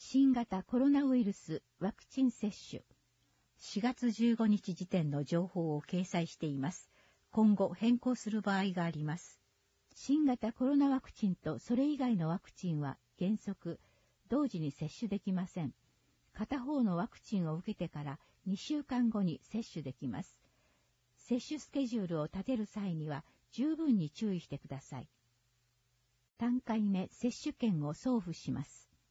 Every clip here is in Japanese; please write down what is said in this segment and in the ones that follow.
新型コロナウイルスワクチン接種。4月15日時点の情報を掲載しています。今後変更する場合があります。新型コロナワクチンとそれ以外のワクチンは原則同時に接種できません。片方のワクチンを受けてから2週間後に接種できます。接種スケジュールを立てる際には十分に注意してください。3回目接種券を送付します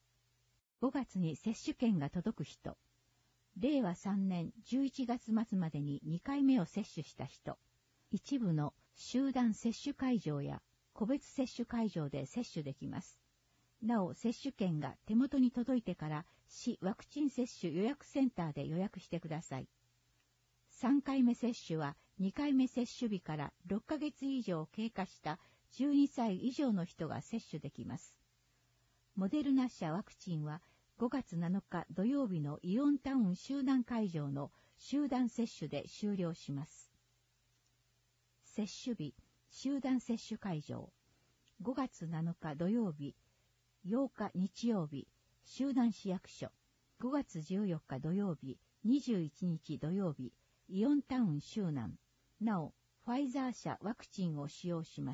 。5月に接種券が届く人、令和3年11月末までに2回目を接種した人、一部の集団接種会場や個別接種会場で接種できます。なお、接種券が手元に届いてから市ワクチン接種予約センターで予約してください。3回目接種は2回目接種日から6ヶ月以上経過した12歳以上の人が接種できます。モデルナ社ワクチンは5月7日土曜日のイオンタウン集団会場の集団接種で終了します。接種日、集団接種会場。5月7日土曜日、8日日曜日、集団市役所。5月14日土曜日、21日土曜日、イオンタウン周南。なお、ファイザー社ワクチンを使用します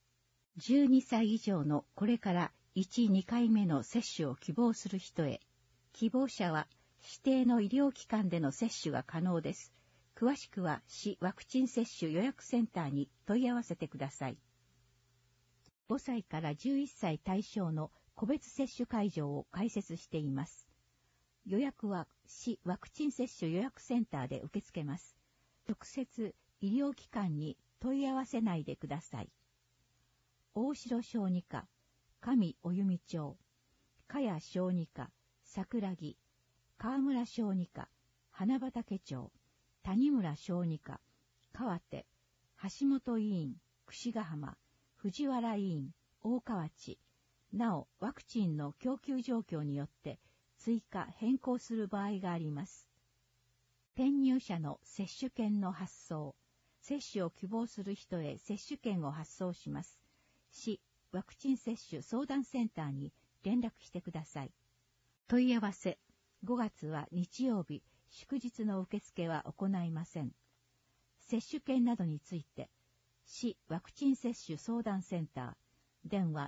。12歳以上のこれから1、2回目の接種を希望する人へ、希望者は指定の医療機関での接種が可能です。詳しくは市ワクチン接種予約センターに問い合わせてください。5歳から11歳対象の個別接種会場を開設しています。予約は市ワクチン接種予約センターで受け付けます。直接医療機関に問い合わせないでください。大城小児科、上お弓町、茅小児科、桜木、河村小児科、花畑町、谷村小児科、川手、橋本医院、櫛ヶ浜、藤原医院、大河内。なお、ワクチンの供給状況によって追加変更する場合があります。転入者の接種券の発送。接種を希望する人へ接種券を発送します。市ワクチン接種相談センターに連絡してください。問い合わせ。5月は日曜日、祝日の受付は行いません。接種券などについて、市ワクチン接種相談センター、電話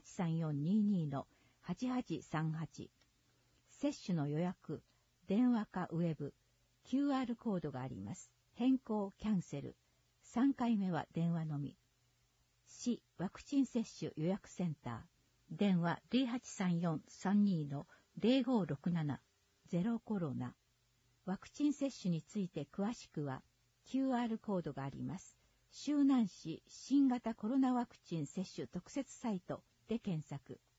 083422-8838。接種の予約、電話かウェブ、QR コードがあります。変更、キャンセル。3回目は電話のみ。市ワクチン接種予約センター。電話 0834-32-0567。ゼロコロナ。ワクチン接種について詳しくは QR コードがあります。周南市新型コロナワクチン接種特設サイトで検索。